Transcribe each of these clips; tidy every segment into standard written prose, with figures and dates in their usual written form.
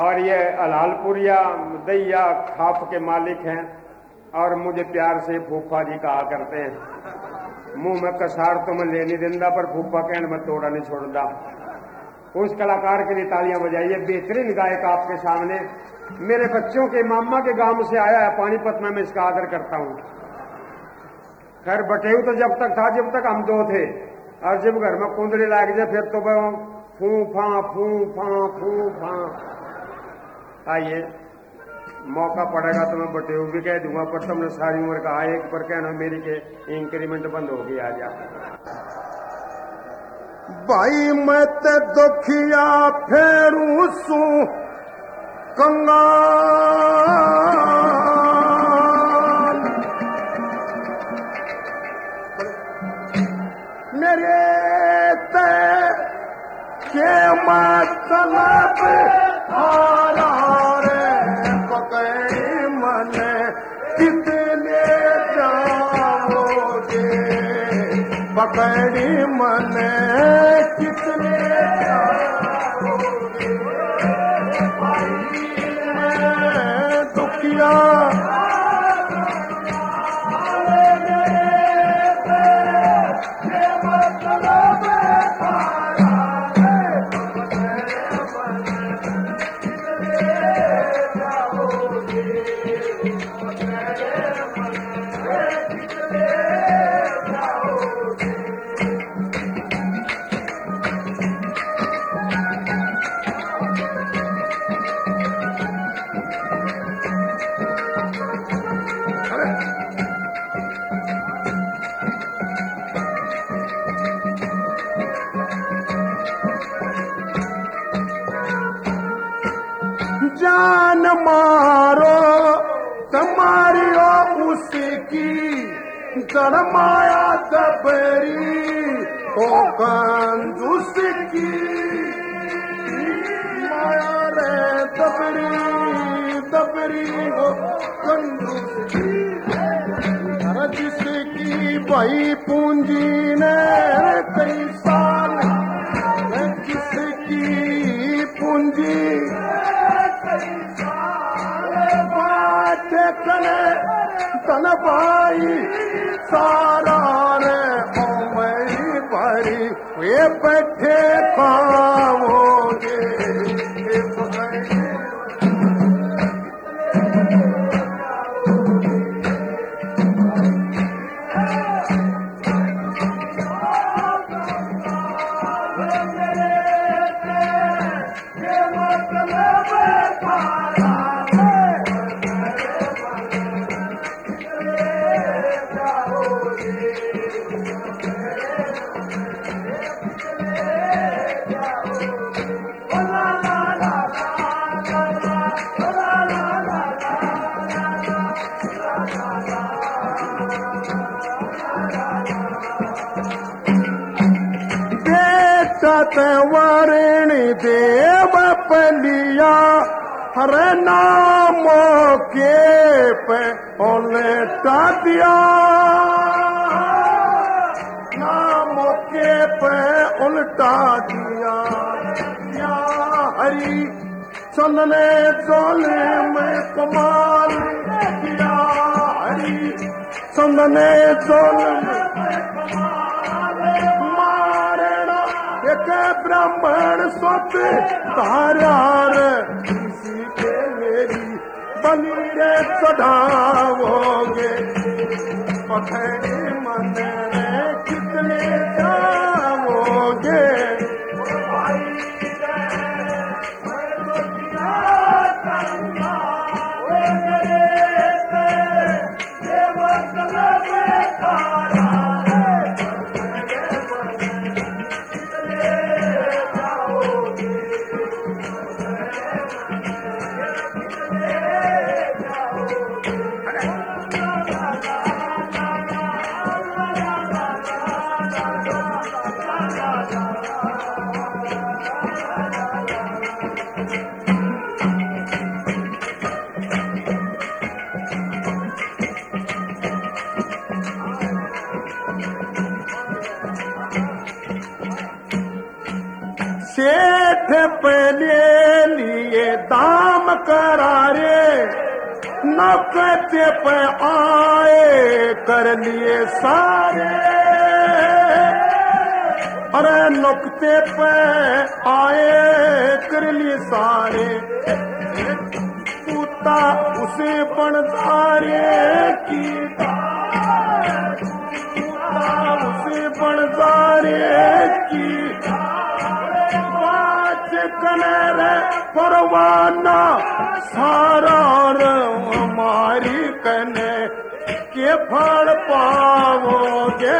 और ये अलालपुरिया दैया खाप के मालिक हैं और मुझे प्यार से फूफा जी कहा करते हैं। मुंह में कसार तो मैं ले नहीं देंदा पर फूफा कहने में तोड़ा नहीं छोड़दा। उस कलाकार के लिए तालियां बजाइए। बेहतरीन गायक आपके सामने मेरे बच्चों के मामा के गांव से आया है पानीपत में, मैं इसका आदर करता हूं। खैर बटेऊ तो जब तक था जब तक हम दो थे, और जब घर में कुंदरी लाग जाए फिर तो फूफा फूफा फूफा। आइए मौका पड़ेगा तो मैं बटेऊ भी कह दूंगा, पर तुमने सारी उम्र कहा एक पर कहना मेरी के इंक्रीमेंट बंद हो गई। आ जा भाई मैं ते दुखिया फेरू सू कंगाल, मेरे ते के मतलब हारा रे पकड़ी मन कितने जाओगे, पकड़ी मन कितने जाओगे। दुखिया जान मारो तुम्हारियो उसकी जरमाया दबरी ओ कंजूस की माया रे दबरी दबरी हो कंजूस की, जिसकी भाई पूंजी ने कई साल, जिसकी पूंजी तन भाई सारा रे ओ मेरी भरी वे बैठे पाओगे। वरणी देव पलिया हर नामों के पे उल्टा दिया, नामों के पे उल्टा दिया। या हरी चंदने चोले में कमाल किया, हरी चंदने चोले में के ब्राह्मण सोत तारार किसी के मेरी बलि रे चढ़ाओगे, पकड़े मन रे कितने जाओगे। दाम करारे नौकते पे आए कर लिए सारे अरे नुक्ते पे आए कर लिए सारे पूता उसे बनदारे की पूता उसे बनदारे की बात कने परवाना सारा हमारी कने के फल पाओगे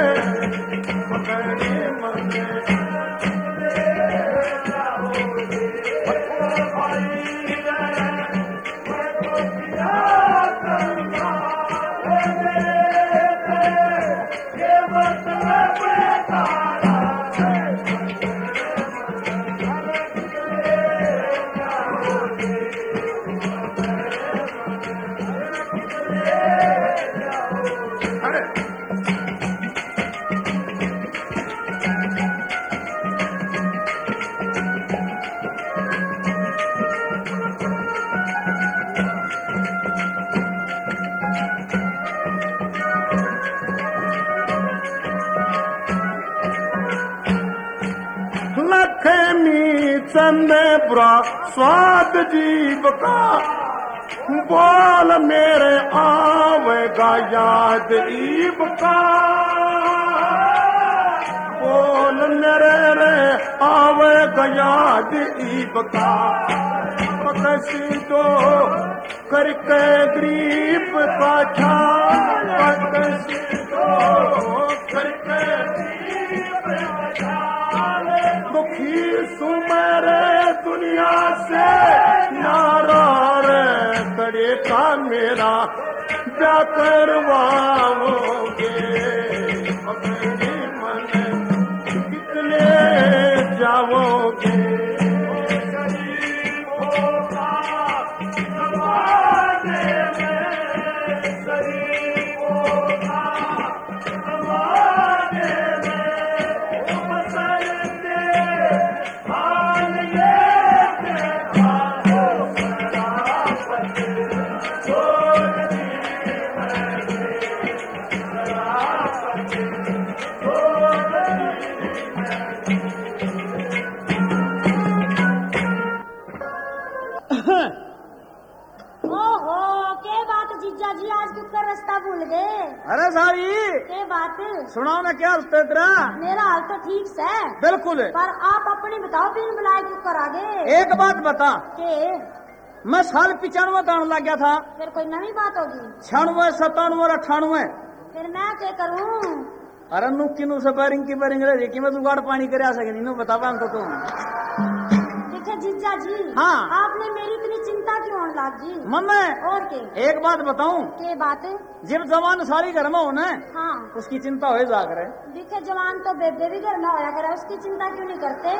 चंदे बुरा स्वाद जीव का बोल मेरे आवेगा याद ईब का बोल मेरे रे आवेगा याद ईब का कसी तो करके गरीब का ख्याल कसी तो करके गरीब का ख्याल दुखी सुमेरे दुनिया से नारार करे का मेरा क्या करवाओगे अपने मन कितने जाओगे भूल गए। अरे सारी ये बात सुनाओ ना, क्या हाल तेरा? मेरा हाल तो ठीक है बिल्कुल, पर आप अपनी बताओ, बिन बुलाए क्यों कर आगे? एक बात बता के मैं साल 95 दान लग गया था, फिर कोई नई बात होगी? 96, 97 और 98। फिर मैं क्या करूं? अरे नु किनु से बैरिंग की बैरिंग रही कि मैं जुगाड़ पानी करे आ सके नहीं बता पाऊं तो तुम देखिए जीजा जी, हाँ आपने मेरी इतनी चिंता क्यों होने लग जी? मन में और के एक बात बताऊं, के बात जब जवान सारी घर में हो ना, हाँ उसकी चिंता हो जाकर है। देखिए जवान तो बेबे भी घर में होया करे, उसकी चिंता क्यों नहीं करते?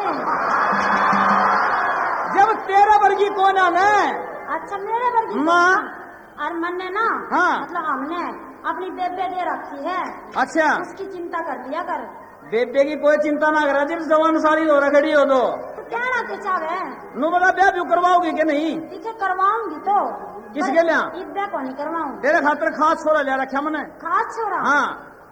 जब तेरा वर्गी कौन है? अच्छा मेरे वर्गी माँ और मन ने ना, हाँ मतलब हमने अपनी बेबे दे रखी है, अच्छा उसकी चिंता कर लिया कर। बेबे की कोई चिंता ना करा, जब जवान सारी हो रखड़ी हो तो क्या ना के चाहे नु बता ब्याह भी करवाओगी कि नहीं? ठीक करवाऊंगी तो किसके लिए? ब्याह को नहीं करवाऊंगी। तेरे खातिर खास छोरा ले रखा मैंने। खास छोरा? हाँ